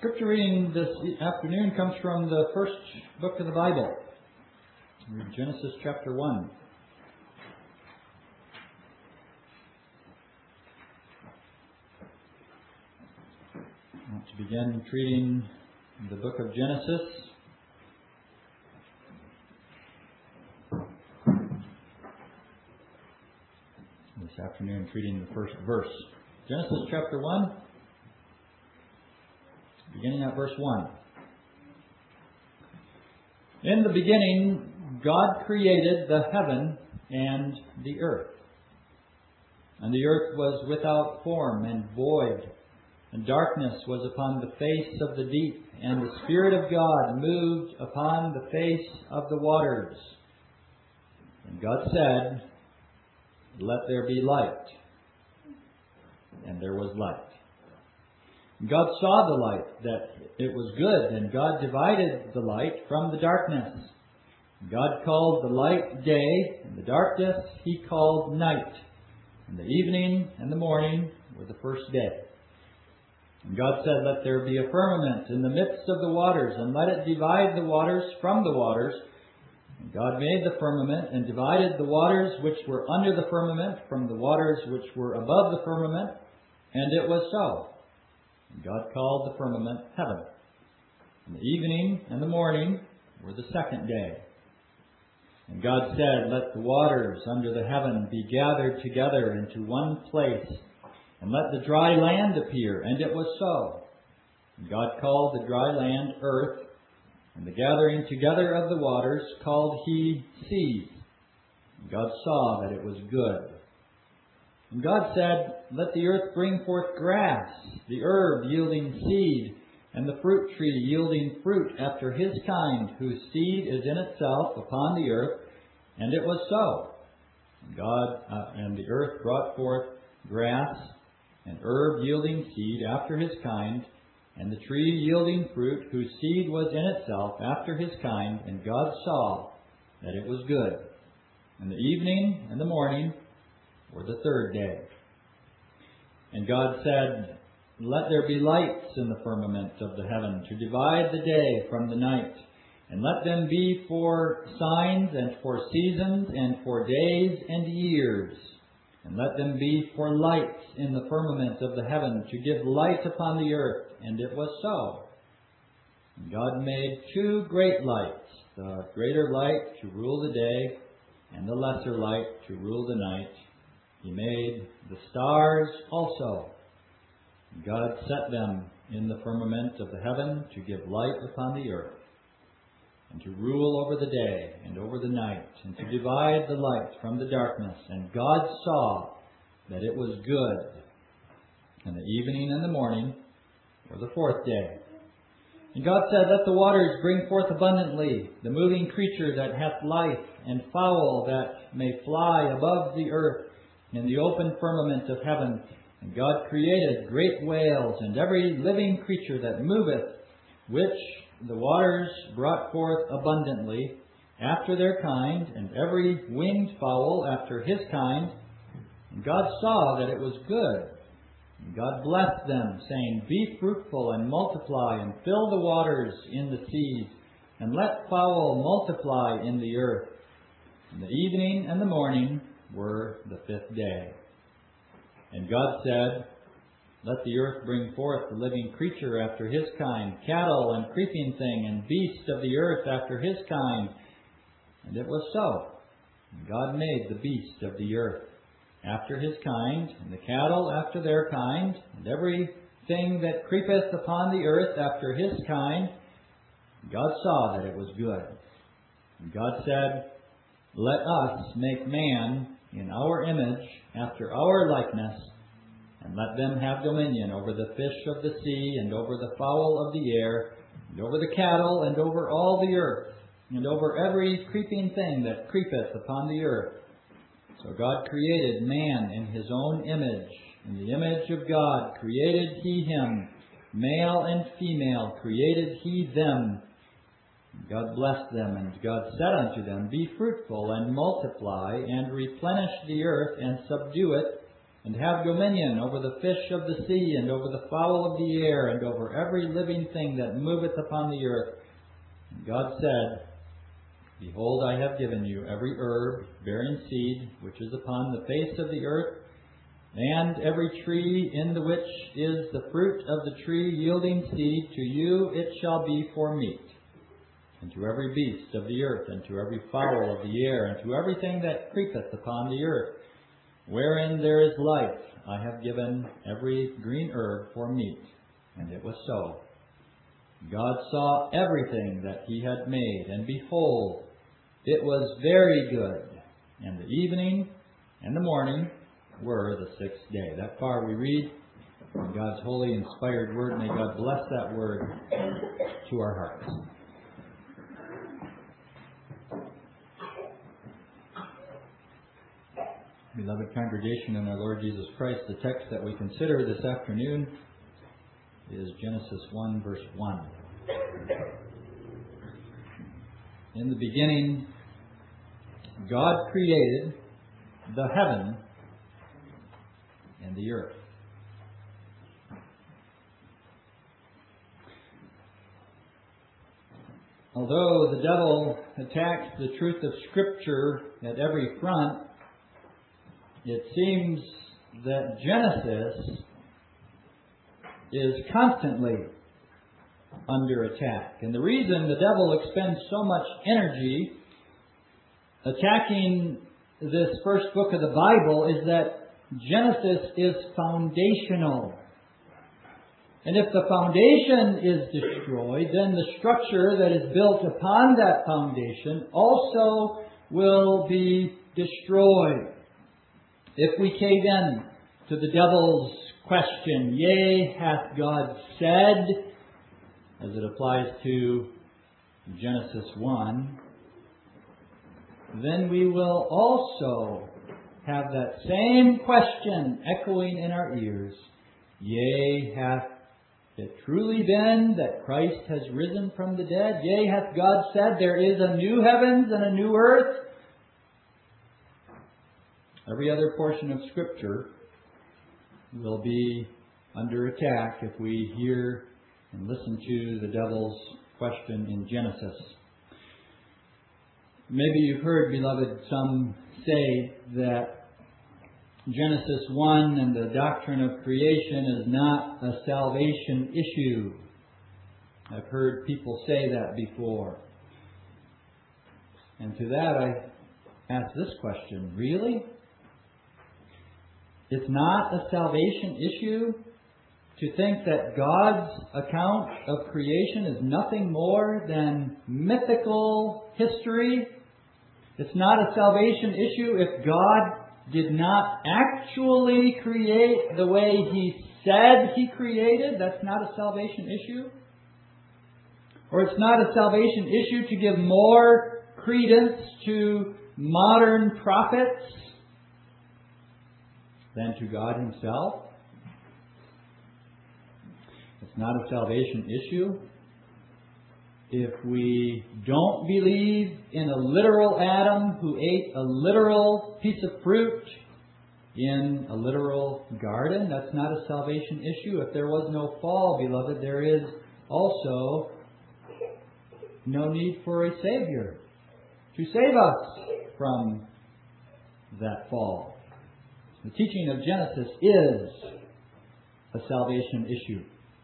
Scripture reading this afternoon comes from the first book of the Bible, Genesis chapter 1. I want to begin treating the book of Genesis. This afternoon, treating the first verse. Genesis chapter 1. Beginning at verse 1. In the beginning, God created the heaven and the earth. And the earth was without form and void, and darkness was upon the face of the deep, and the Spirit of God moved upon the face of the waters. And God said, "Let there be light." And there was light. God saw the light, that it was good, and God divided the light from the darkness. God called the light day, and the darkness He called night. And the evening and the morning were the first day. And God said, "Let there be a firmament in the midst of the waters, and let it divide the waters from the waters." And God made the firmament, and divided the waters which were under the firmament from the waters which were above the firmament. And it was so. And God called the firmament heaven. And the evening and the morning were the second day. And God said, "Let the waters under the heaven be gathered together into one place, and let the dry land appear." And it was so. And God called the dry land earth, and the gathering together of the waters called He seas. And God saw that it was good. And God said, "Let the earth bring forth grass, the herb yielding seed, and the fruit tree yielding fruit after his kind, whose seed is in itself upon the earth." And it was so. And the earth brought forth grass, and herb yielding seed after his kind, and the tree yielding fruit, whose seed was in itself after his kind. And God saw that it was good. And the evening and the morning were the third day. And God said, "Let there be lights in the firmament of the heaven, to divide the day from the night. And let them be for signs and for seasons and for days and years. And let them be for lights in the firmament of the heaven, to give light upon the earth." And it was so. And God made two great lights, the greater light to rule the day, and the lesser light to rule the night. He made the stars also. God set them in the firmament of the heaven to give light upon the earth, and to rule over the day and over the night, and to divide the light from the darkness. And God saw that it was good. And the evening and the morning were the fourth day. And God said, "Let the waters bring forth abundantly the moving creature that hath life, and fowl that may fly above the earth, in the open firmament of heaven." And God created great whales, and every living creature that moveth, which the waters brought forth abundantly, after their kind, and every winged fowl after his kind. And God saw that it was good. And God blessed them, saying, "Be fruitful and multiply, and fill the waters in the seas, and let fowl multiply in the earth." And the evening and the morning were the fifth day. And God said, "Let the earth bring forth the living creature after his kind, cattle and creeping thing, and beast of the earth after his kind." And it was so. And God made the beast of the earth after his kind, and the cattle after their kind, and every thing that creepeth upon the earth after his kind. And God saw that it was good. And God said, "Let us make man in our image, after our likeness, and let them have dominion over the fish of the sea, and over the fowl of the air, and over the cattle, and over all the earth, and over every creeping thing that creepeth upon the earth." So God created man in His own image. In the image of God created He him. Male and female created He them. God blessed them, and God said unto them, "Be fruitful, and multiply, and replenish the earth, and subdue it, and have dominion over the fish of the sea, and over the fowl of the air, and over every living thing that moveth upon the earth. And God said, Behold, I have given you every herb bearing seed, which is upon the face of the earth, and every tree in the which is the fruit of the tree yielding seed, to you it shall be for meat. And to every beast of the earth, and to every fowl of the air, and to everything that creepeth upon the earth, wherein there is life, I have given every green herb for meat. And it was so. God saw everything that He had made, and behold, it was very good. And the evening and the morning were the sixth day. That far we read from God's holy, inspired Word. May God bless that Word to our hearts. Beloved congregation in our Lord Jesus Christ, the text that we consider this afternoon is Genesis 1, verse 1. In the beginning, God created the heaven and the earth. Although the devil attacks the truth of Scripture at every front, it seems that Genesis is constantly under attack. And the reason the devil expends so much energy attacking this first book of the Bible is that Genesis is foundational. And if the foundation is destroyed, then the structure that is built upon that foundation also will be destroyed. If we cave in to the devil's question, yea, hath God said, as it applies to Genesis 1, then we will also have that same question echoing in our ears. Yea, hath it truly been that Christ has risen from the dead? Yea, hath God said there is a new heavens and a new earth? Every other portion of Scripture will be under attack if we hear and listen to the devil's question in Genesis. Maybe you've heard, beloved, some say that Genesis 1 and the doctrine of creation is not a salvation issue. I've heard people say that before. And to that I ask this question, really? It's not a salvation issue to think that God's account of creation is nothing more than mythical history? It's not a salvation issue if God did not actually create the way He said He created? That's not a salvation issue? Or it's not a salvation issue to give more credence to modern prophets than to God Himself? It's not a salvation issue if we don't believe in a literal Adam who ate a literal piece of fruit in a literal garden. That's not a salvation issue. If there was no fall, beloved, there is also no need for a Savior to save us from that fall. The teaching of Genesis is a salvation issue.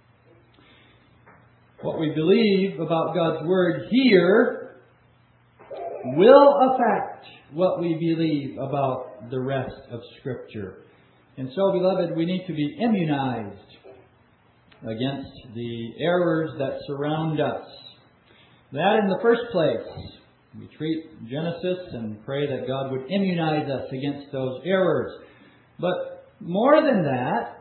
What we believe about God's Word here will affect what we believe about the rest of Scripture. And so, beloved, we need to be immunized against the errors that surround us. That in the first place, we treat Genesis and pray that God would immunize us against those errors. But more than that,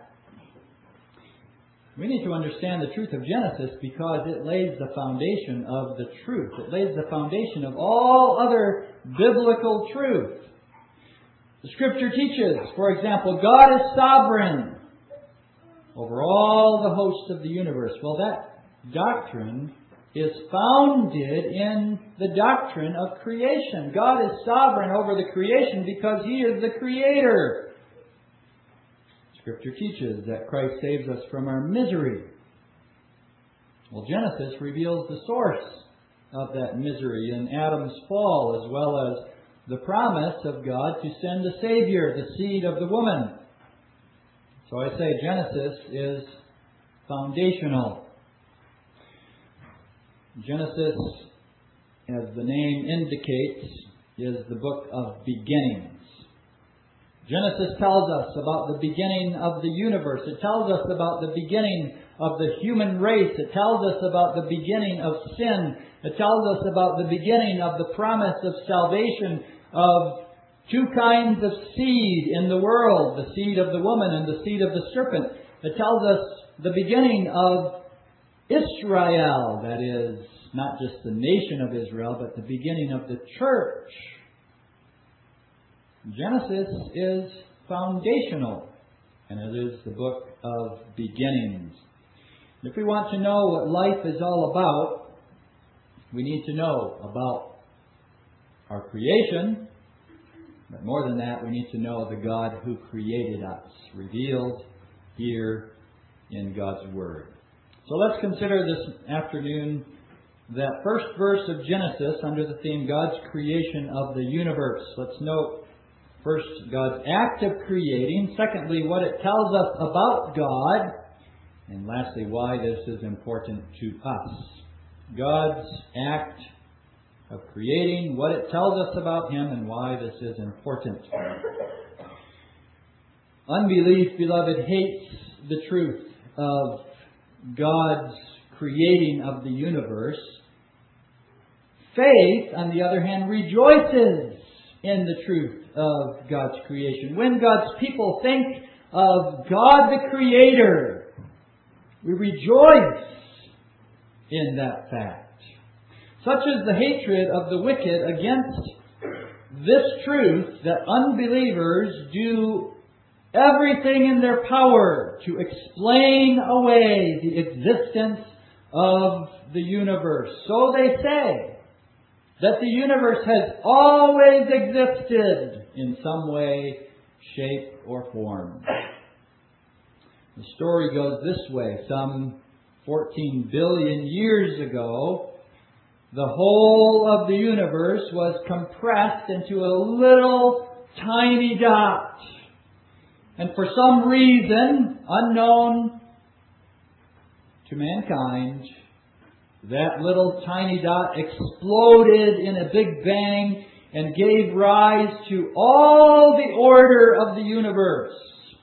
we need to understand the truth of Genesis because it lays the foundation of the truth. It lays the foundation of all other biblical truth. The Scripture teaches, for example, God is sovereign over all the hosts of the universe. Well, that doctrine is founded in the doctrine of creation. God is sovereign over the creation because He is the Creator. Scripture teaches that Christ saves us from our misery. Well, Genesis reveals the source of that misery in Adam's fall, as well as the promise of God to send a Savior, the seed of the woman. So I say Genesis is foundational. Genesis, as the name indicates, is the book of beginnings. Genesis tells us about the beginning of the universe. It tells us about the beginning of the human race. It tells us about the beginning of sin. It tells us about the beginning of the promise of salvation of two kinds of seed in the world, the seed of the woman and the seed of the serpent. It tells us the beginning of Israel, that is, not just the nation of Israel, but the beginning of the church. Genesis is foundational, and it is the book of beginnings. If we want to know what life is all about, we need to know about our creation, but more than that, we need to know the God who created us, revealed here in God's Word. So let's consider this afternoon that first verse of Genesis under the theme God's creation of the universe. Let's note first, God's act of creating. Secondly, what it tells us about God. And lastly, why this is important to us. God's act of creating, what it tells us about Him, and why this is important. Unbelief, beloved, hates the truth of God's creating of the universe. Faith, on the other hand, rejoices in the truth of God's creation. When God's people think of God the Creator, we rejoice in that fact. Such is the hatred of the wicked against this truth that unbelievers do everything in their power to explain away the existence of the universe. So they say that the universe has always existed in some way, shape, or form. The story goes this way. Some 14 billion years ago, the whole of the universe was compressed into a little tiny dot. And for some reason, unknown to mankind, that little tiny dot exploded in a big bang and gave rise to all the order of the universe.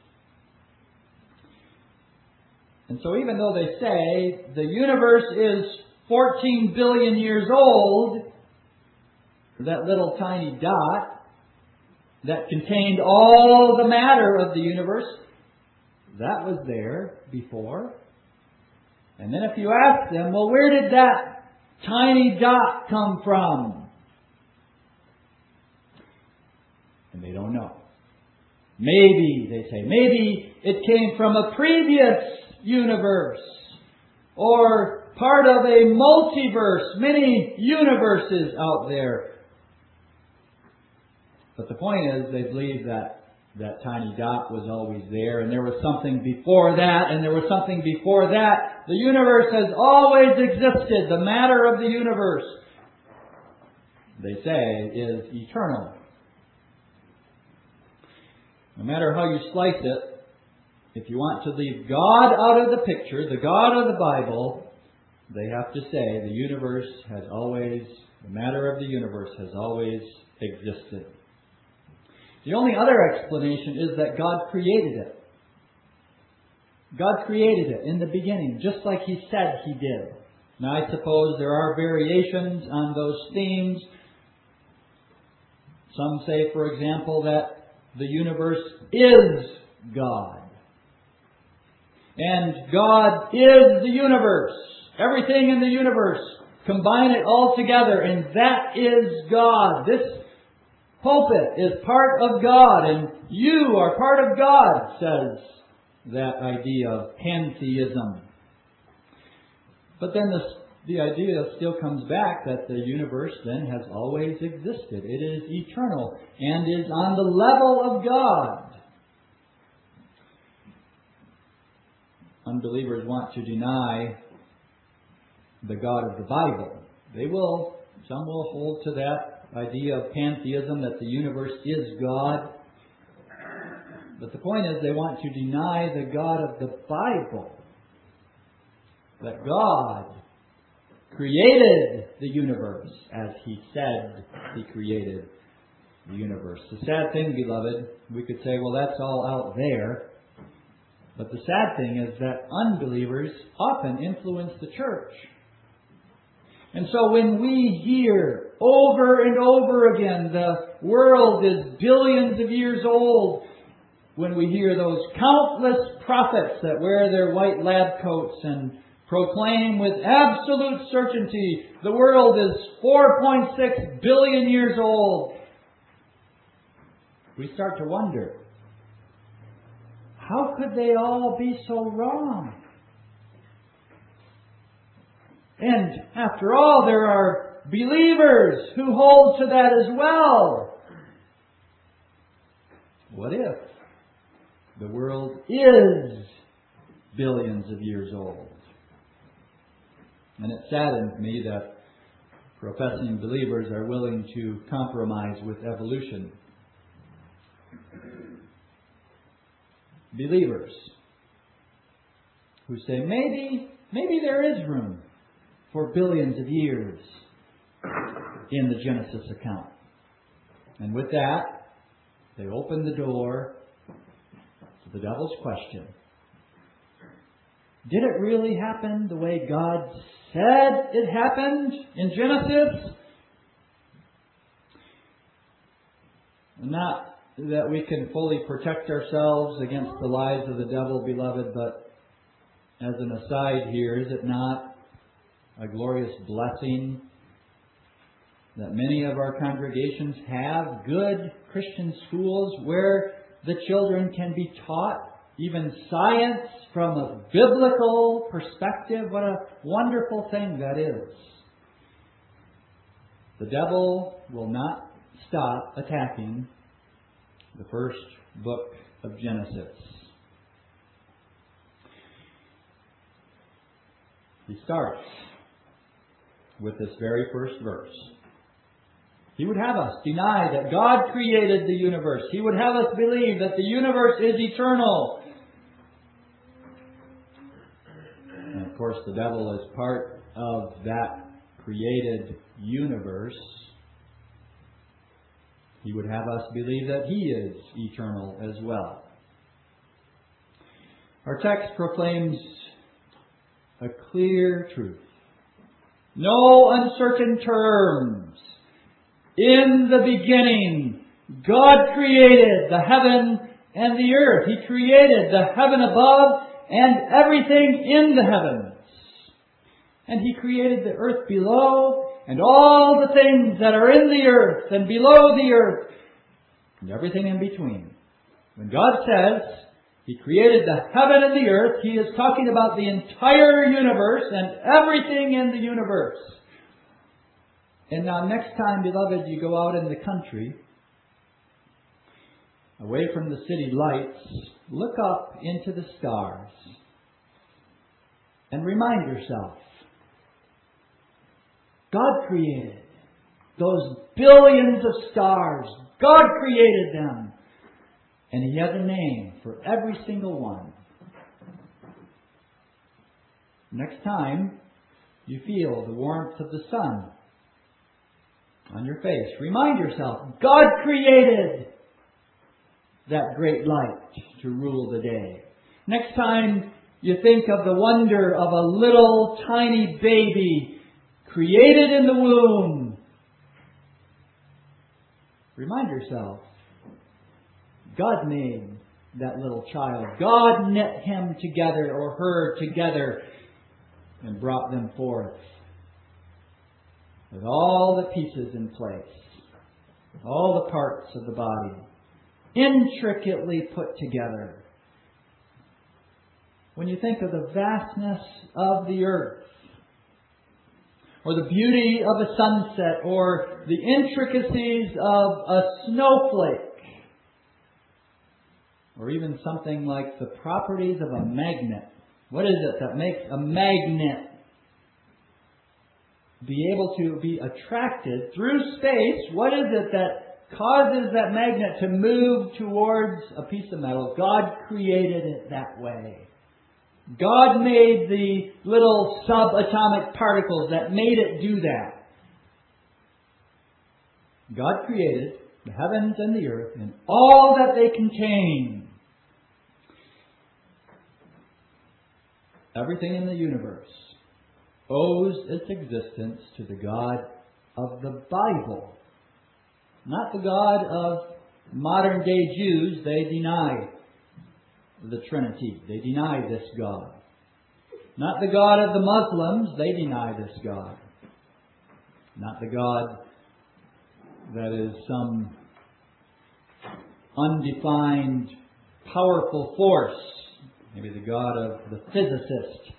And so even though they say the universe is 14 billion years old, that little tiny dot that contained all the matter of the universe, that was there before. And then if you ask them, well, where did that tiny dot come from? And they don't know. Maybe, they say, maybe it came from a previous universe, or part of a multiverse, many universes out there. But the point is, they believe that that tiny dot was always there, and there was something before that, and there was something before that. The universe has always existed. The matter of the universe, they say, is eternal. No matter how you slice it, if you want to leave God out of the picture, the God of the Bible, they have to say the universe has always, the matter of the universe has always existed. The only other explanation is that God created it. God created it in the beginning, just like He said He did. Now, I suppose there are variations on those themes. Some say, for example, that the universe is God. And God is the universe. Everything in the universe. Combine it all together, and that is God. This pulpit is part of God, and you are part of God, says that idea of pantheism. But then the idea still comes back that the universe then has always existed. It is eternal and is on the level of God. unbelievers want to deny the God of the Bible. Some will hold to that idea of pantheism, that the universe is God. But the point is, they want to deny the God of the Bible. That God created the universe as He said He created the universe. The sad thing, beloved, we could say, well, that's all out there. But the sad thing is that unbelievers often influence the church. And so when we hear over and over again the world is billions of years old, when we hear those countless prophets that wear their white lab coats and proclaim with absolute certainty the world is 4.6 billion years old, we start to wonder, how could they all be so wrong? And after all, there are believers who hold to that as well. What if the world is billions of years old? And it saddens me that professing believers are willing to compromise with evolution. Believers who say, maybe there is room for billions of years in the Genesis account. And with that, they open the door to the devil's question. Did it really happen the way God said it happened in Genesis? Not that we can fully protect ourselves against the lies of the devil, beloved, but as an aside here, is it not a glorious blessing that many of our congregations have good Christian schools where the children can be taught even science from a biblical perspective? What a wonderful thing that is. The devil will not stop attacking the first book of Genesis. He starts with this very first verse. He would have us deny that God created the universe. He would have us believe that the universe is eternal. And of course, the devil is part of that created universe. He would have us believe that He is eternal as well. Our text proclaims a clear truth. No uncertain terms. In the beginning, God created the heaven and the earth. He created the heaven above and everything in the heavens. And He created the earth below and all the things that are in the earth and below the earth and everything in between. When God says He created the heaven and the earth, He is talking about the entire universe and everything in the universe. And now next time, beloved, you go out in the country, away from the city lights, look up into the stars and remind yourself, God created those billions of stars. God created them. And He has a name for every single one. Next time you feel the warmth of the sun on your face, remind yourself, God created that great light to rule the day. Next time you think of the wonder of a little tiny baby created in the womb, remind yourself, God made that little child. God knit him together or her together and brought them forth with all the pieces in place, all the parts of the body, intricately put together. When you think of the vastness of the earth, or the beauty of a sunset, or the intricacies of a snowflake, or even something like the properties of a magnet, What is it that makes a magnet be able to be attracted through space? What is it that causes that magnet to move towards a piece of metal? God created it that way. God made the little subatomic particles that made it do that. God created the heavens and the earth and all that they contain. Everything in the universe owes its existence to the God of the Bible. Not the God of modern day Jews. They deny the Trinity. They deny this God. Not the God of the Muslims. They deny this God. Not the God that is some undefined, powerful force. Maybe the God of the physicist.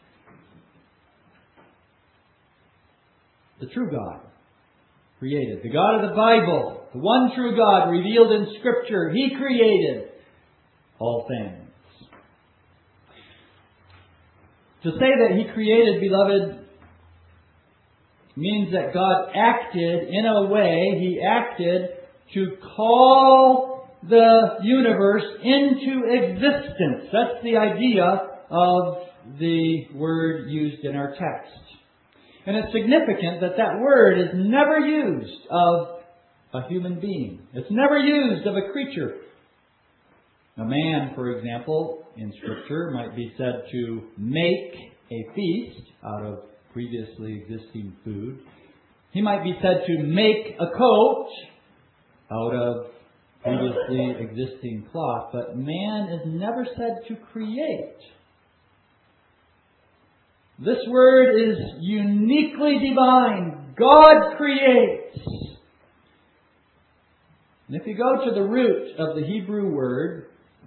The true God created. The God of the Bible. The one true God revealed in Scripture. He created all things. To say that He created, beloved, means that God acted in a way. He acted to call the universe into existence. That's the idea of the word used in our text. And it's significant that that word is never used of a human being. It's never used of a creature. A man, for example, in Scripture might be said to make a feast out of previously existing food. He might be said to make a coat out of previously existing cloth. But man is never said to create. This word is uniquely divine. God creates. And if you go to the root of the Hebrew word,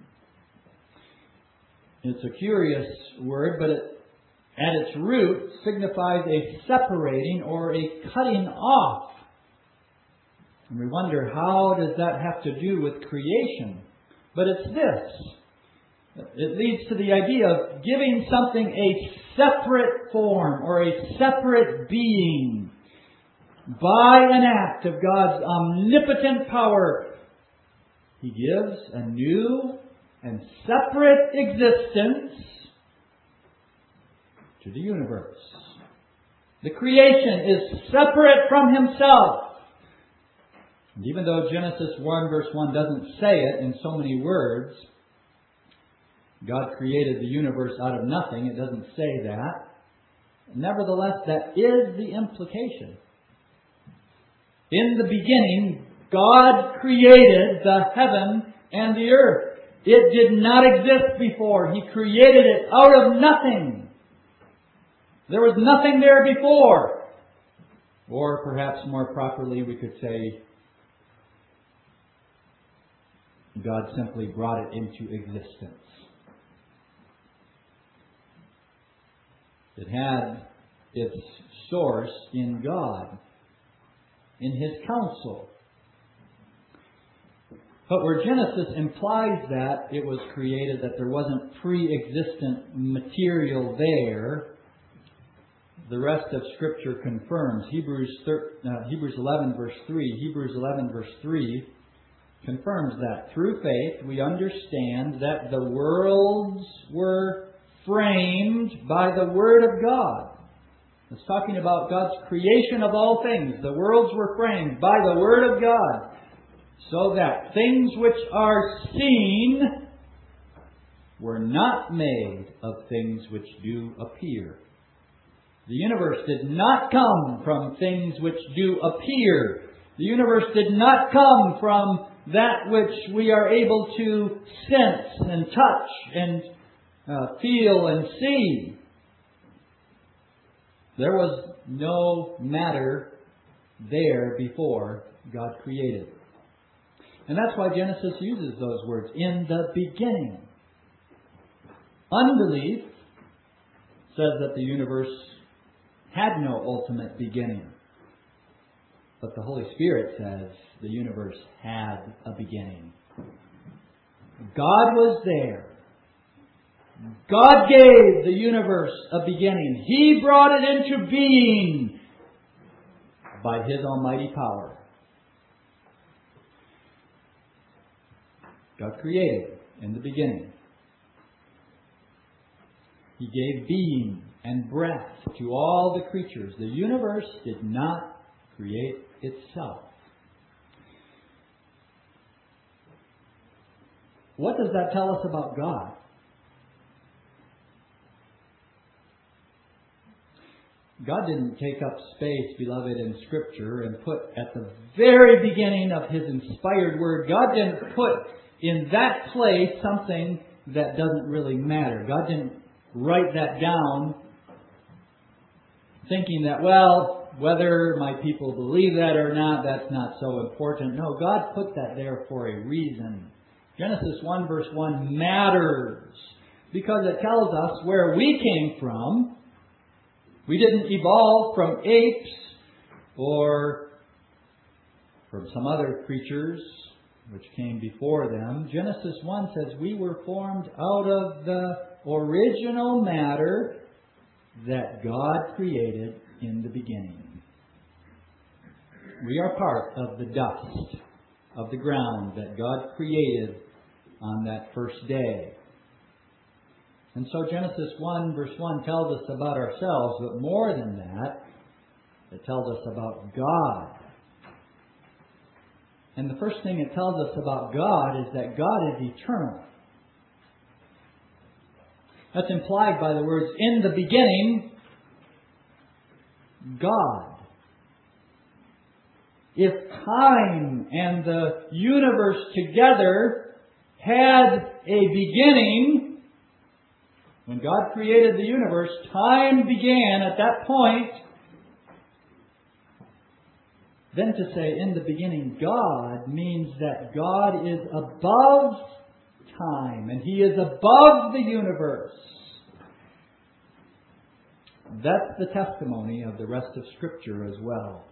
it's a curious word, but at its root signifies a separating or a cutting off. And we wonder, how does that have to do with creation? But it's this. It leads to the idea of giving something a separate form or a separate being. By an act of God's omnipotent power, He gives a new and separate existence to the universe. The creation is separate from Himself. And even though Genesis 1 verse 1 doesn't say it in so many words, God created the universe out of nothing. It doesn't say that. Nevertheless, that is the implication. In the beginning, God created the heaven and the earth. It did not exist before. He created it out of nothing. There was nothing there before. Or perhaps more properly we could say, God simply brought it into existence. It had its source in God, in His counsel. But where Genesis implies that it was created, that there wasn't pre-existent material there, the rest of Scripture confirms. Hebrews 11 verse 3. Hebrews 11 verse 3 confirms that. Through faith we understand that the worlds were framed by the Word of God. It's talking about God's creation of all things. The worlds were framed by the Word of God, so that things which are seen were not made of things which do appear. The universe did not come from things which do appear. The universe did not come from that which we are able to sense and touch and feel and see. There was no matter there before God created. And that's why Genesis uses those words, in the beginning. Unbelief says that the universe had no ultimate beginning. But the Holy Spirit says the universe had a beginning. God was there. God gave the universe a beginning. He brought it into being by His almighty power. God created in the beginning. He gave being and breath to all the creatures. The universe did not create itself. What does that tell us about God? God didn't take up space, beloved, in Scripture and put at the very beginning of His inspired Word, God didn't put in that place something that doesn't really matter. God didn't write that down thinking that, well, whether my people believe that or not, that's not so important. No, God put that there for a reason. Genesis 1 verse 1 matters because it tells us where we came from. We didn't evolve from apes or from some other creatures which came before them. Genesis 1 says we were formed out of the original matter that God created in the beginning. We are part of the dust of the ground that God created on that first day. And so Genesis 1 verse 1 tells us about ourselves, but more than that, it tells us about God. And the first thing it tells us about God is that God is eternal. That's implied by the words, in the beginning, God. If time and the universe together had a beginning, when God created the universe, time began at that point. Then to say, in the beginning, God, means that God is above time and He is above the universe. That's the testimony of the rest of Scripture as well.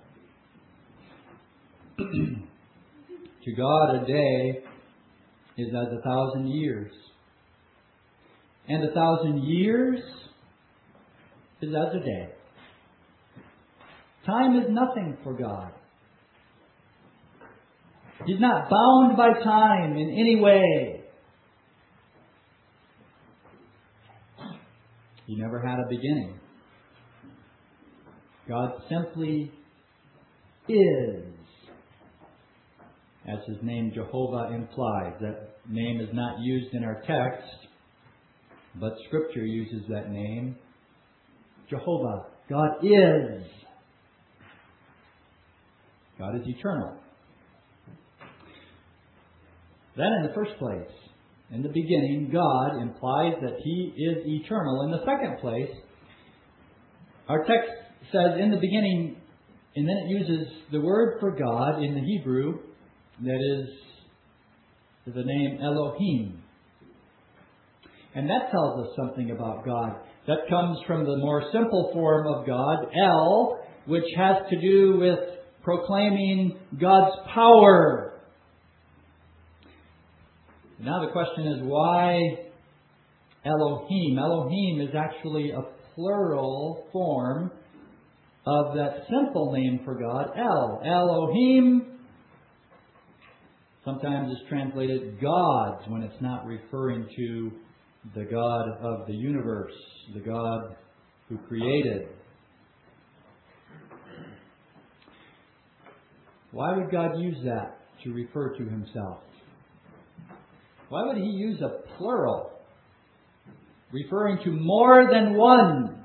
To God, a day is as 1,000 years. And 1,000 years is as a day. Time is nothing for God. He's not bound by time in any way. He never had a beginning. God simply is, as His name Jehovah implies. That name is not used in our text, but Scripture uses that name. Jehovah. God is. God is eternal. Then in the first place, in the beginning, God implies that He is eternal. In the second place, our text says in the beginning, and then it uses the word for God in the Hebrew, that is the name Elohim. And that tells us something about God. That comes from the more simple form of God, El, which has to do with proclaiming God's power. Now the question is, why Elohim? Elohim is actually a plural form of that simple name for God, El. Elohim sometimes is translated gods when it's not referring to the God of the universe, the God who created. Why would God use that to refer to Himself? Why would He use a plural, referring to more than one?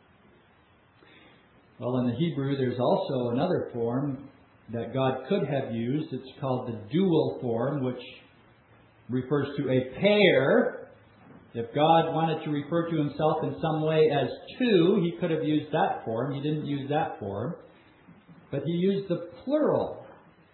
Well, in the Hebrew, there's also another form that God could have used. It's called the dual form, which refers to a pair. If God wanted to refer to Himself in some way as two, He could have used that form. He didn't use that form. But He used the plural,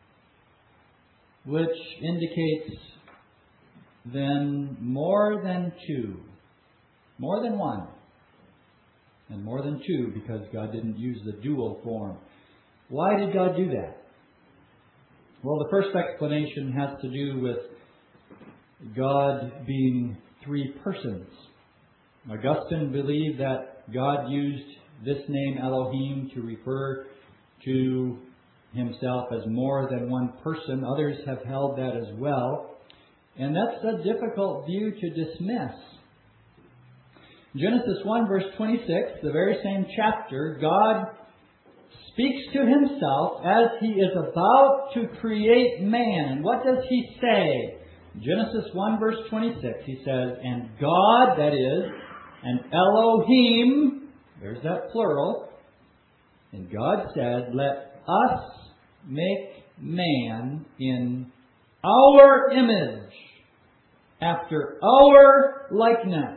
which indicates then more than two. More than one. And more than two, because God didn't use the dual form. Why did God do that? Well, the first explanation has to do with God being three persons. Augustine believed that God used this name Elohim to refer to himself as more than one person. Others have held that as well. And that's a difficult view to dismiss. Genesis 1 verse 26, the very same chapter, God speaks to himself as he is about to create man. And what does he say? Genesis 1 verse 26, he says, and God, that is, and Elohim, there's that plural, and God said, let us make man in our image, after our likeness.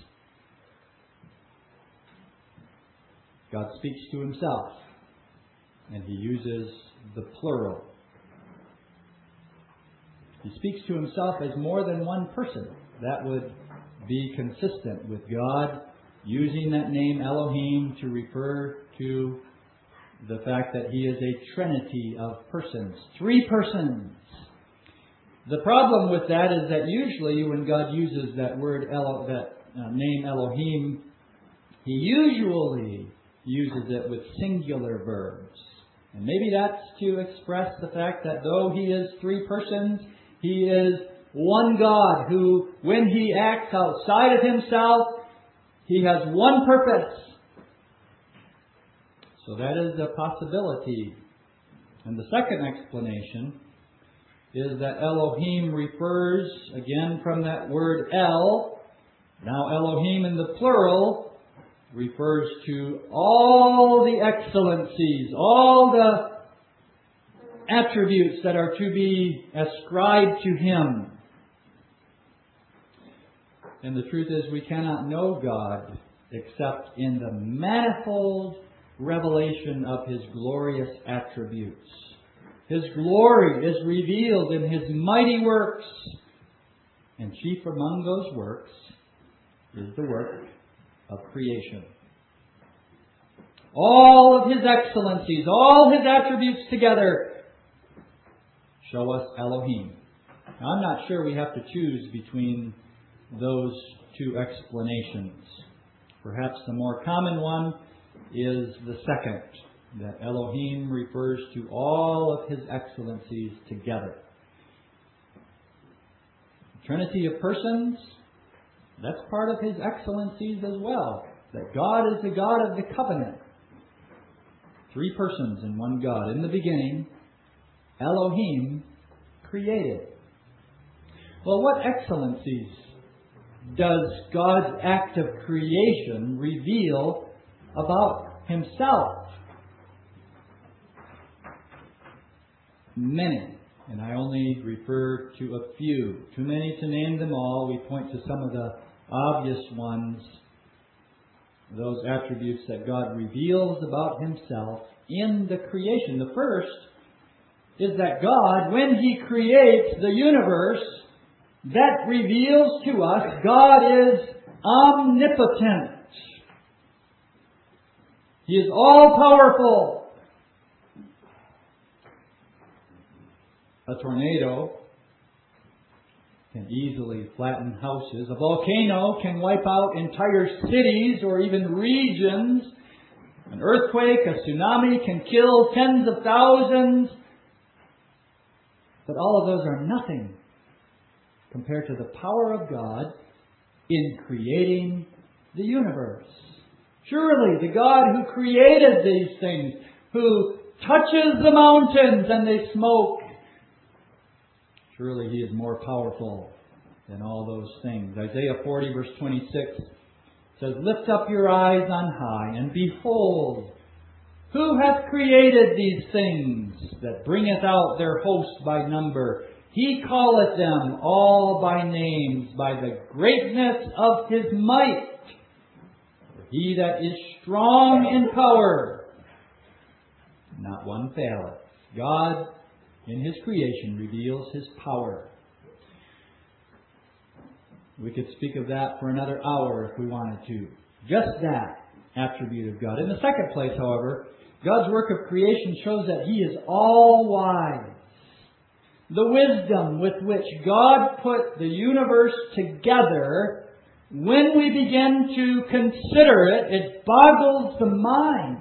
God speaks to himself, and he uses the plural. He speaks to himself as more than one person. That would be consistent with God using that name Elohim to refer to the fact that he is a trinity of persons. 3 persons. The problem with that is that usually when God uses that word, name Elohim, he usually uses it with singular verbs. And maybe that's to express the fact that though he is 3 persons, he is one God who, when he acts outside of himself, he has one purpose. So that is a possibility. And the second explanation is that Elohim refers, again from that word El, now Elohim in the plural refers to all the excellencies, all the attributes that are to be ascribed to him. And the truth is we cannot know God except in the manifold revelation of his glorious attributes. His glory is revealed in his mighty works. And chief among those works is the work of creation. All of his excellencies, all his attributes together show us Elohim. Now, I'm not sure we have to choose between those 2 explanations. Perhaps the more common one is the second, that Elohim refers to all of his excellencies together. The Trinity of persons, that's part of his excellencies as well. That God is the God of the covenant. 3 persons in one God. In the beginning, Elohim created. Well, what excellencies does God's act of creation reveal about himself? Many. And I only refer to a few. Too many to name them all. We point to some of the obvious ones. Those attributes that God reveals about himself in the creation. The first is that God, when he creates the universe, that reveals to us God is omnipotent. He is all-powerful. A tornado can easily flatten houses. A volcano can wipe out entire cities or even regions. An earthquake, a tsunami can kill tens of thousands. But all of those are nothing compared to the power of God in creating the universe. Surely the God who created these things, who touches the mountains and they smoke, surely he is more powerful than all those things. Isaiah 40 verse 26 says, lift up your eyes on high and behold, who hath created these things that bringeth out their host by number? He calleth them all by names, by the greatness of his might. For he that is strong in power, not one faileth. God in his creation reveals his power. We could speak of that for another hour if we wanted to. Just that attribute of God. In the second place, however, God's work of creation shows that he is all-wise. The wisdom with which God put the universe together when we begin to consider it, it boggles the mind.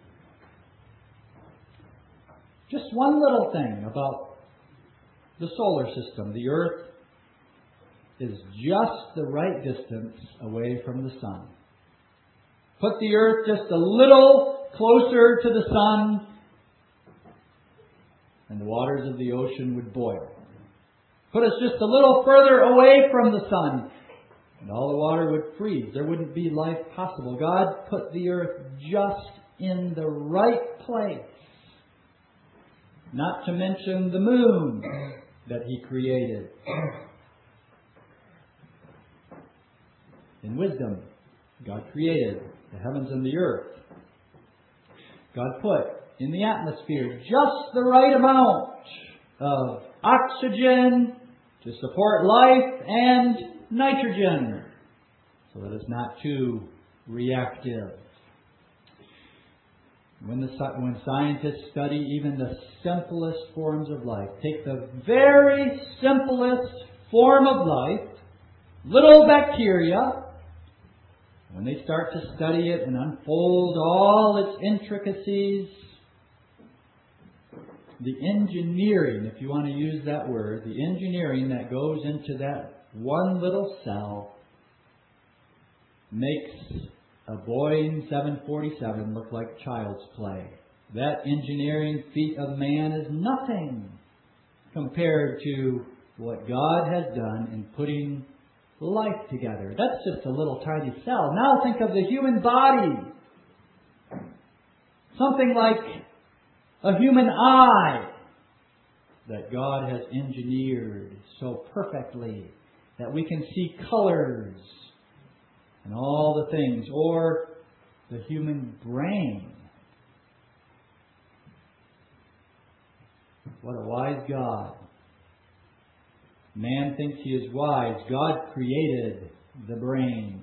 Just one little thing about the solar system. The Earth is just the right distance away from the sun. Put the Earth just a little closer to the sun, and the waters of the ocean would boil. Put us just a little further away from the sun, and all the water would freeze. There wouldn't be life possible. God put the Earth just in the right place. Not to mention the moon that He created. In wisdom, God created the heavens and the earth. God put in the atmosphere just the right amount of oxygen to support life and nitrogen so that it's not too reactive. When scientists study even the simplest forms of life, take the very simplest form of life, little bacteria, when they start to study it and unfold all its intricacies, the engineering, if you want to use that word, the engineering that goes into that one little cell makes a Boeing 747 look like child's play. That engineering feat of man is nothing compared to what God has done in putting life together. That's just a little tiny cell. Now think of the human body. Something like a human eye that God has engineered so perfectly that we can see colors and all the things. Or the human brain. What a wise God. Man thinks he is wise. God created the brain.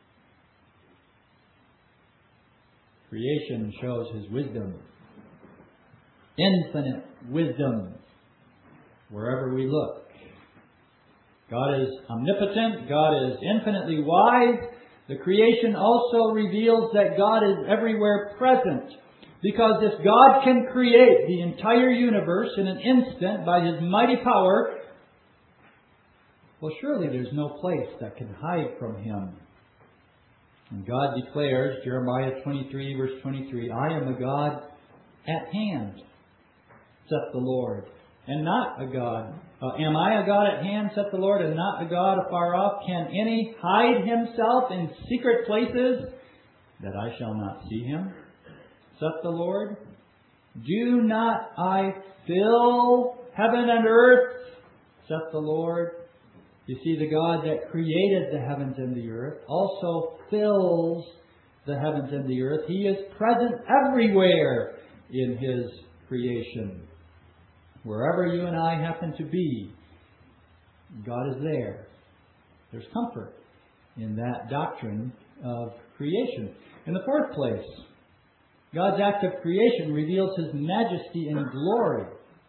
Creation shows His wisdom. Infinite wisdom wherever we look. God is omnipotent. God is infinitely wise. The creation also reveals that God is everywhere present. Because if God can create the entire universe in an instant by His mighty power, well, surely there's no place that can hide from Him. And God declares, Jeremiah 23, verse 23, I am a God at hand, saith the Lord, and not a God. Am I a God at hand, saith the Lord, and not a God afar off? Can any hide himself in secret places that I shall not see him, saith the Lord? Do not I fill heaven and earth, saith the Lord? You see, the God that created the heavens and the earth also fills the heavens and the earth. He is present everywhere in His creation. Wherever you and I happen to be, God is there. There's comfort in that doctrine of creation. In the fourth place, God's act of creation reveals His majesty and glory.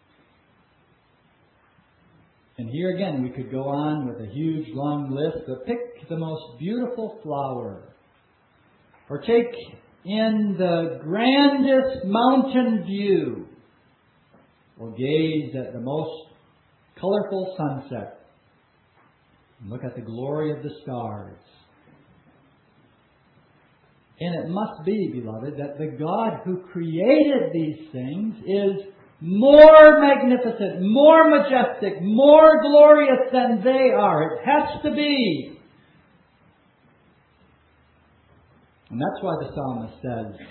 And here again we could go on with a huge long list, but pick the most beautiful flower. Or take in the grandest mountain view. Or gaze at the most colorful sunset. And look at the glory of the stars. And it must be, beloved, that the God who created these things is more magnificent, more majestic, more glorious than they are. It has to be. And that's why the psalmist says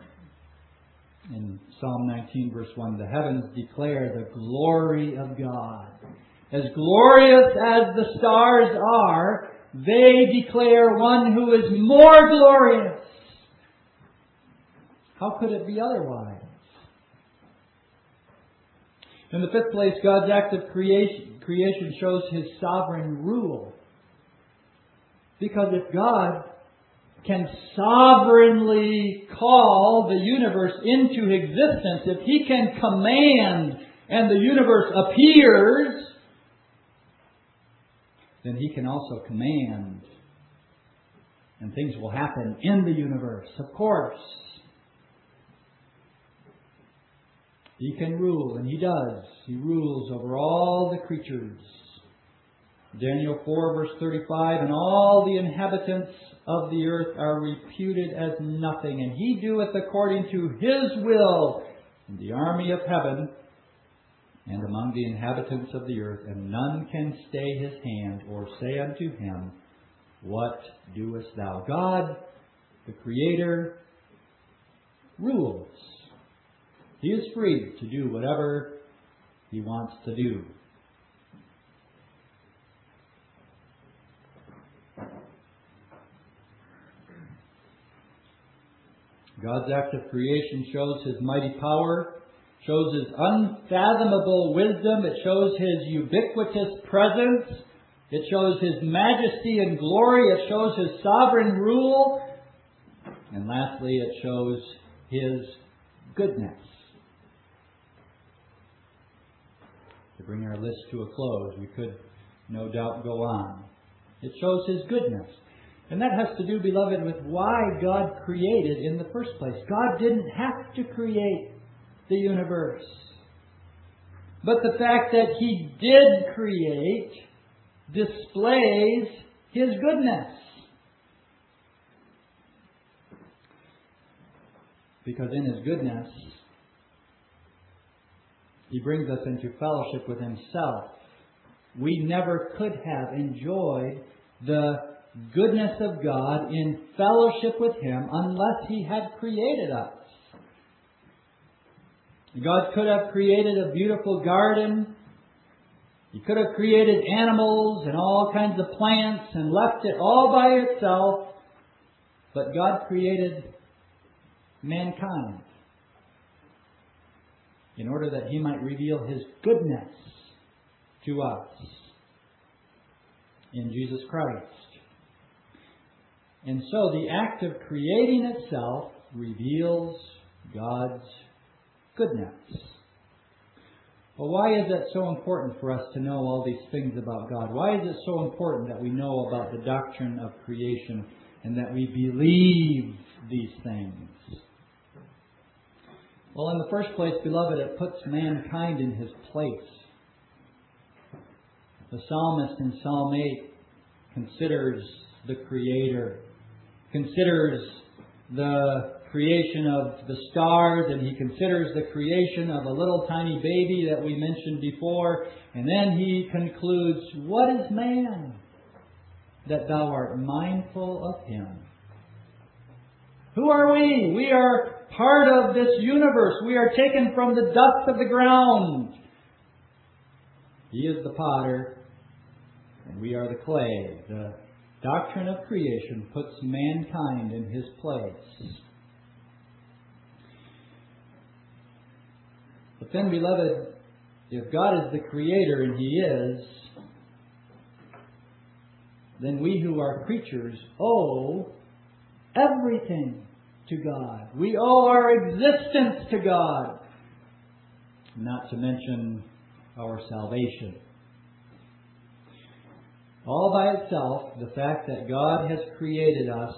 in Psalm 19, verse 1, the heavens declare the glory of God. As glorious as the stars are, they declare one who is more glorious. How could it be otherwise? In the fifth place, God's act of creation shows His sovereign rule. Because if God can sovereignly call the universe into existence, if He can command and the universe appears, then He can also command And things will happen in the universe, of course. He can rule, and He does. He rules over all the creatures. Daniel 4 verse 35, and all the inhabitants of the earth are reputed as nothing, and He doeth according to His will in the army of heaven and among the inhabitants of the earth, and none can stay His hand or say unto Him, What doest thou? God, the Creator, rules. He is free to do whatever He wants to do. God's act of creation shows His mighty power, shows His unfathomable wisdom, it shows His ubiquitous presence, it shows His majesty and glory, it shows His sovereign rule, and lastly, it shows His goodness. To bring our list to a close, we could no doubt go on. It shows His goodness. And that has to do, beloved, with why God created in the first place. God didn't have to create the universe. But the fact that He did create displays His goodness. Because in His goodness, He brings us into fellowship with Himself. We never could have enjoyed the goodness of God in fellowship with Him unless He had created us. God could have created a beautiful garden. He could have created animals and all kinds of plants and left it all by itself. But God created mankind in order that He might reveal His goodness to us in Jesus Christ. And so the act of creating itself reveals God's goodness. Well, why is that so important for us to know all these things about God? Why is it so important that we know about the doctrine of creation and that we believe these things? Well, in the first place, beloved, it puts mankind in his place. The psalmist in Psalm 8 considers the Creator, considers the creation of the stars, and he considers the creation of a little tiny baby that we mentioned before, and then he concludes, "What is man, that thou art mindful of him?" Who are we? We are part of this universe. We are taken from the dust of the ground. He is the potter, and we are the clay. The doctrine of creation puts mankind in his place. But then, beloved, if God is the Creator, and He is, then we who are creatures owe everything to God. We owe our existence to God, not to mention our salvation. All by itself, the fact that God has created us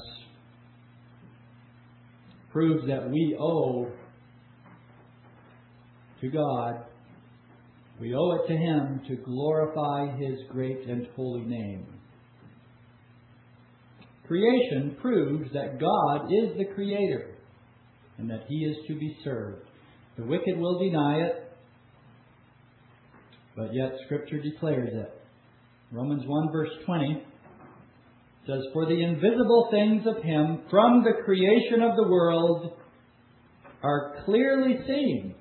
proves that we owe to God, we owe it to Him to glorify His great and holy name. Creation proves that God is the Creator and that He is to be served. The wicked will deny it, but yet Scripture declares it. Romans 1 verse 20 says, "For the invisible things of Him from the creation of the world are clearly seen,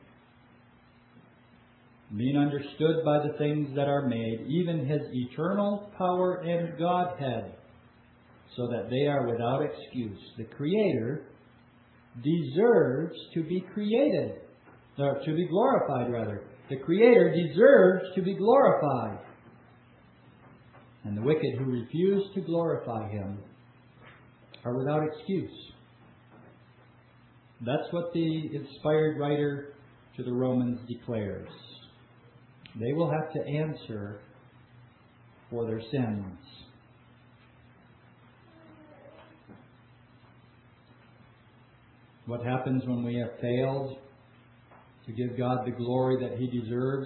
being understood by the things that are made, even His eternal power and Godhead, so that they are without excuse." The Creator deserves to be created, or to be glorified, rather. The Creator deserves to be glorified. And the wicked who refuse to glorify Him are without excuse. That's what the inspired writer to the Romans declares. They will have to answer for their sins. What happens when we have failed to give God the glory that He deserves?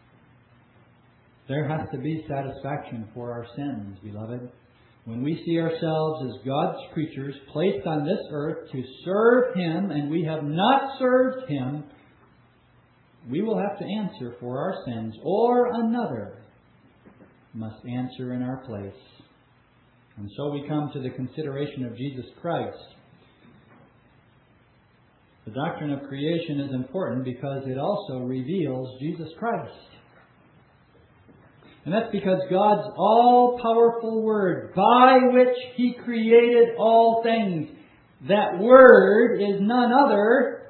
There has to be satisfaction for our sins, beloved. When we see ourselves as God's creatures placed on this earth to serve Him, and we have not served Him, we will have to answer for our sins, or another must answer in our place. And so we come to the consideration of Jesus Christ. The doctrine of creation is important because it also reveals Jesus Christ. And that's because God's all-powerful Word, by which He created all things, that Word is none other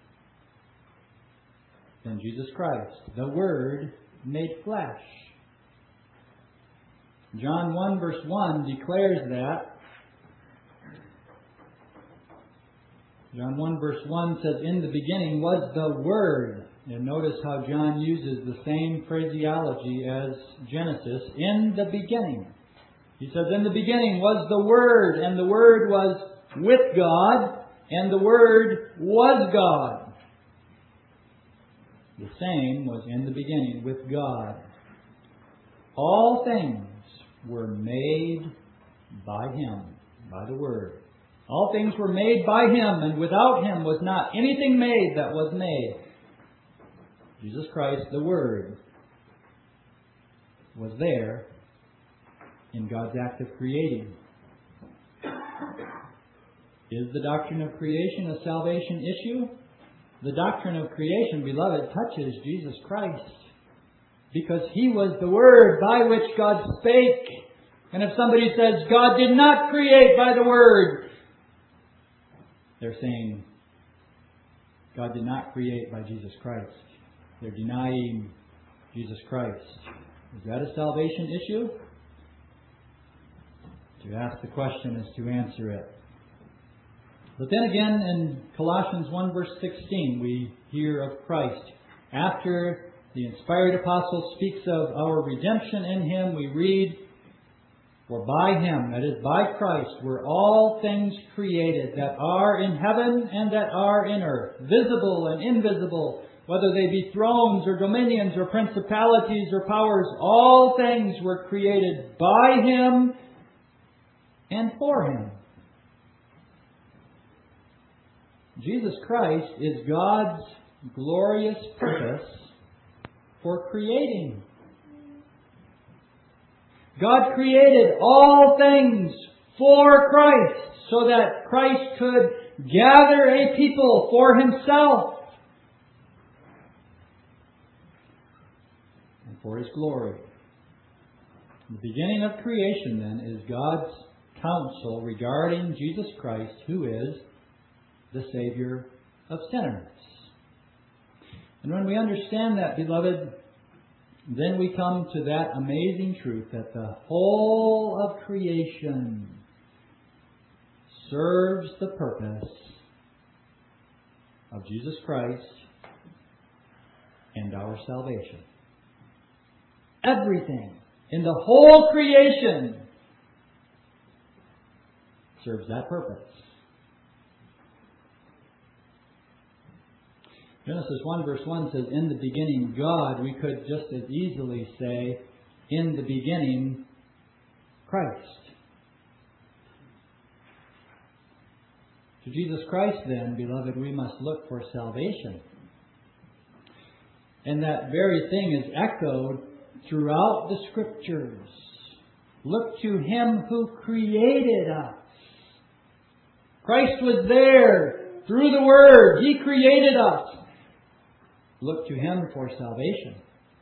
than Jesus Christ, the Word made flesh. John 1 verse 1 declares that. John 1 verse 1 says, "In the beginning was the Word." And notice how John uses the same phraseology as Genesis. In the beginning. He says, "In the beginning was the Word, and the Word was with God, and the Word was God." The same was in the beginning with God. All things were made by Him, by the Word. All things were made by Him, and without Him was not anything made that was made. Jesus Christ, the Word, was there in God's act of creating. Is the doctrine of creation a salvation issue? The doctrine of creation, beloved, touches Jesus Christ, because He was the Word by which God spake. And if somebody says God did not create by the Word, they're saying God did not create by Jesus Christ. They're denying Jesus Christ. Is that a salvation issue? To ask the question is to answer it. But then again, in Colossians 1 verse 16, we hear of Christ. After the inspired apostle speaks of our redemption in Him, we read, "For by Him," that is by Christ, "were all things created that are in heaven and that are in earth, visible and invisible, whether they be thrones or dominions or principalities or powers. All things were created by Him and for Him." Jesus Christ is God's glorious purpose for creating. God created all things for Christ, so that Christ could gather a people for Himself and for His glory. The beginning of creation, then, is God's counsel regarding Jesus Christ, who is the Savior of sinners. And when we understand that, beloved, then we come to that amazing truth that the whole of creation serves the purpose of Jesus Christ and our salvation. Everything in the whole creation serves that purpose. Genesis 1 verse 1 says, "In the beginning God." We could just as easily say, "In the beginning Christ." To Jesus Christ, then, beloved, we must look for salvation. And that very thing is echoed throughout the Scriptures. Look to Him who created us. Christ was there through the Word. He created us. Look to Him for salvation.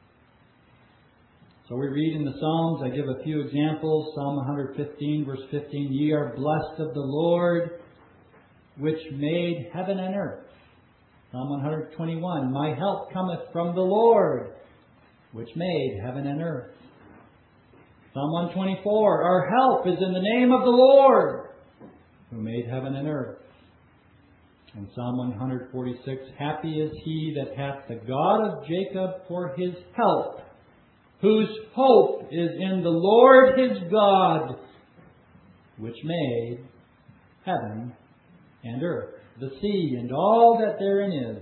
So we read in the Psalms, I give a few examples. Psalm 115, verse 15, "Ye are blessed of the Lord, which made heaven and earth." Psalm 121, "My help cometh from the Lord, which made heaven and earth." Psalm 124, "Our help is in the name of the Lord, who made heaven and earth." And Psalm 146, "Happy is he that hath the God of Jacob for his help, whose hope is in the Lord his God, which made heaven and earth." the sea, and all that therein is,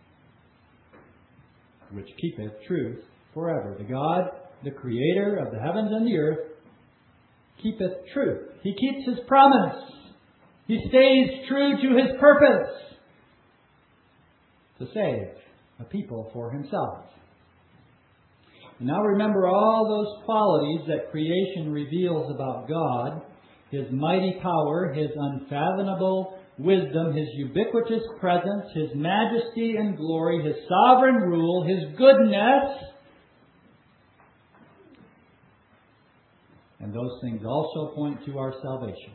which keepeth truth forever. The God, the Creator of the heavens and the earth, keepeth truth. He keeps His promise. He stays true to His purpose to save a people for Himself. And now remember all those qualities that creation reveals about God: His mighty power, His unfathomable wisdom, His ubiquitous presence, His majesty and glory, His sovereign rule, His goodness. And those things also point to our salvation.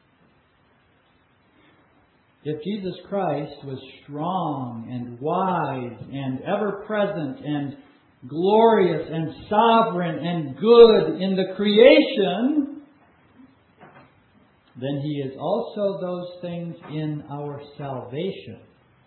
If Jesus Christ was strong and wise and ever-present and glorious and sovereign and good in the creation, then He is also those things in our salvation.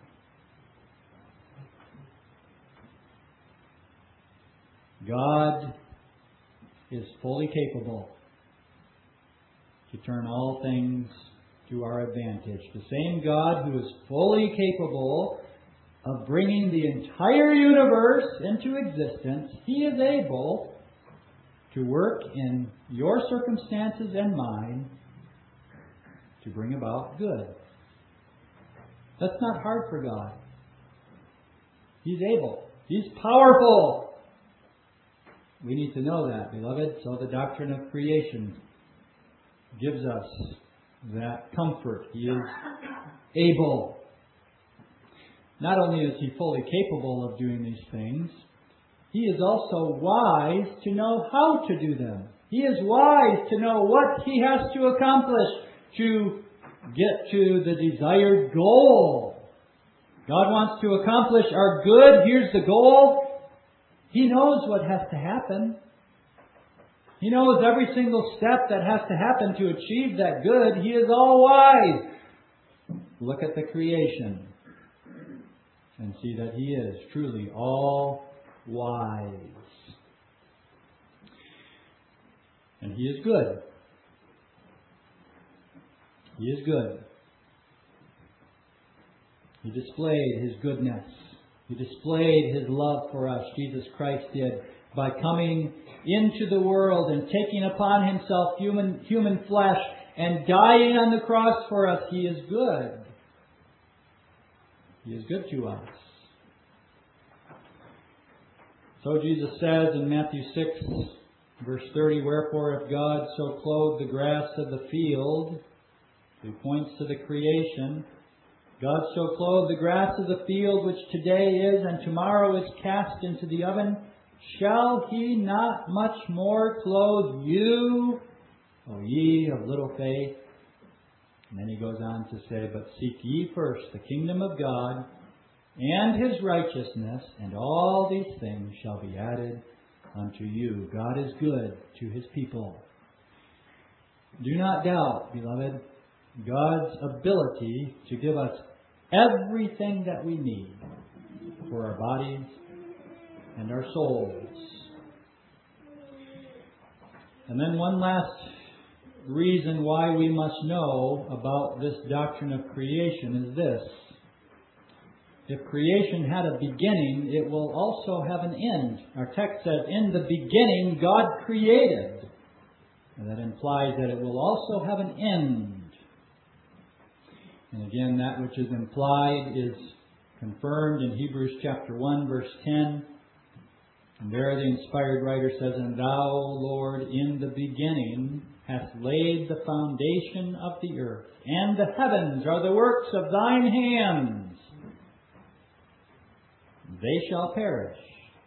God is fully capable to turn all things to our advantage. The same God who is fully capable of bringing the entire universe into existence, He is able to work in your circumstances and mine to bring about good. That's not hard for God. He's able. He's powerful. We need to know that, beloved. So the doctrine of creation gives us that comfort. He is able. Not only is He fully capable of doing these things, He is also wise to know how to do them. He is wise to know what He has to accomplish to get to the desired goal. God wants to accomplish our good. Here's the goal. He knows what has to happen. He knows every single step that has to happen to achieve that good. He is all wise. Look at the creation and see that He is truly all wise. And He is good. He is good. He displayed His goodness. He displayed His love for us, Jesus Christ did, by coming into the world and taking upon Himself human flesh and dying on the cross for us. He is good. He is good to us. So Jesus says in Matthew 6, verse 30, "Wherefore if God so clothe the grass of the field," He points to the creation, "God so clothe the grass of the field, which today is and tomorrow is cast into the oven, shall He not much more clothe you, O ye of little faith?" And then He goes on to say, "But seek ye first the kingdom of God and His righteousness, and all these things shall be added unto you." God is good to His people. Do not doubt, beloved, God's ability to give us everything that we need for our bodies and our souls. And then one last reason why we must know about this doctrine of creation is this: if creation had a beginning, it will also have an end. Our text says, "In the beginning God created." And that implies that it will also have an end. And again, that which is implied is confirmed in Hebrews chapter 1, verse 10. And there the inspired writer says, "And Thou, Lord, in the beginning hast laid the foundation of the earth, and the heavens are the works of Thine hands. They shall perish,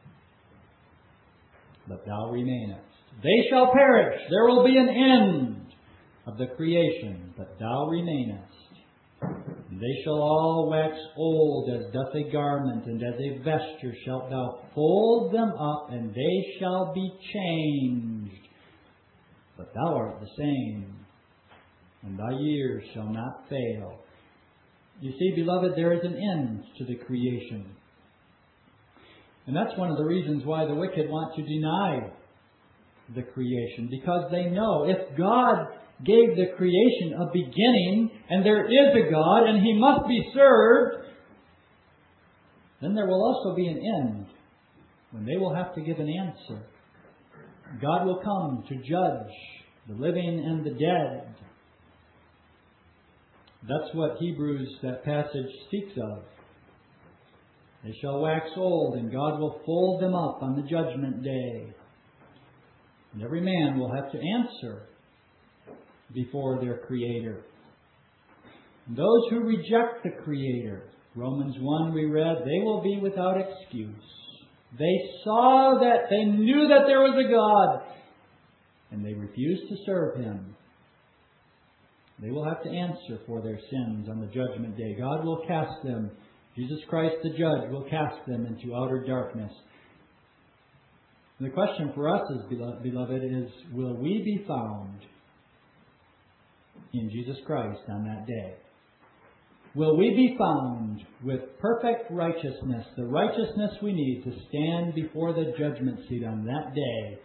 but Thou remainest." They shall perish. There will be an end of the creation, but Thou remainest. "And they shall all wax old as doth a garment, and as a vesture shalt Thou fold them up, and they shall be changed. But Thou art the same, and Thy years shall not fail." You see, beloved, there is an end to the creation. And that's one of the reasons why the wicked want to deny the creation, because they know if God gave the creation a beginning, and there is a God, and He must be served, then there will also be an end, when they will have to give an answer. God will come to judge the living and the dead. That's what Hebrews, that passage, speaks of. They shall wax old, and God will fold them up on the judgment day. And every man will have to answer before their Creator. And those who reject the Creator, Romans 1 we read, they will be without excuse. They saw that, they knew that there was a God, and they refused to serve Him. They will have to answer for their sins on the judgment day. God will cast them, Jesus Christ the Judge will cast them into outer darkness. And the question for us, beloved, is, will we be found in Jesus Christ on that day? Will we be found with perfect righteousness, the righteousness we need to stand before the judgment seat on that day?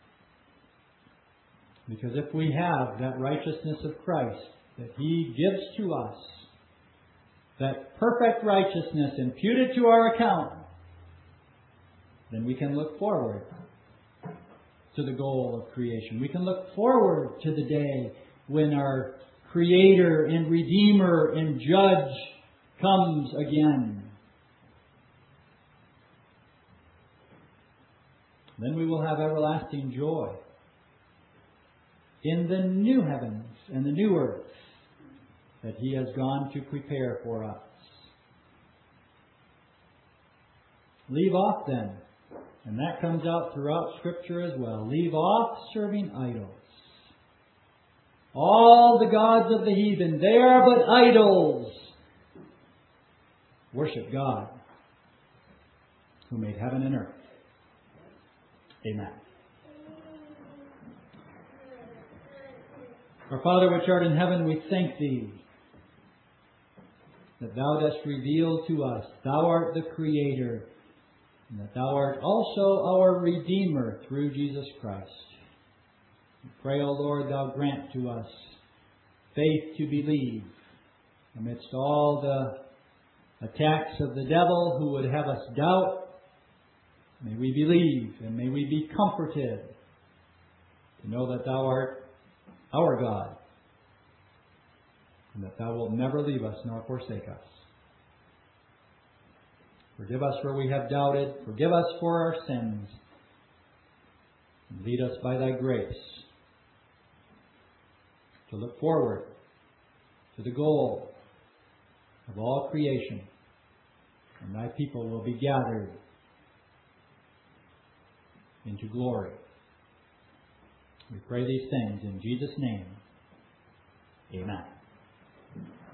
Because if we have that righteousness of Christ that He gives to us, that perfect righteousness imputed to our account, then we can look forward to the goal of creation. We can look forward to the day when our Creator and Redeemer and Judge comes again. Then we will have everlasting joy in the new heavens and the new earth that He has gone to prepare for us. Leave off then, and that comes out throughout Scripture as well, leave off serving idols. All the gods of the heathen, they are but idols. Worship God, who made heaven and earth. Amen. Our Father which art in heaven, we thank Thee that Thou dost reveal to us, Thou art the Creator, and that Thou art also our Redeemer through Jesus Christ. We pray, O Lord, Thou grant to us faith to believe amidst all the attacks of the devil who would have us doubt. May we believe and may we be comforted to know that Thou art our God and that Thou wilt never leave us nor forsake us. Forgive us where we have doubted. Forgive us for our sins. And lead us by Thy grace to look forward to the goal of all creation. And Thy people will be gathered into glory. We pray these things in Jesus' name. Amen.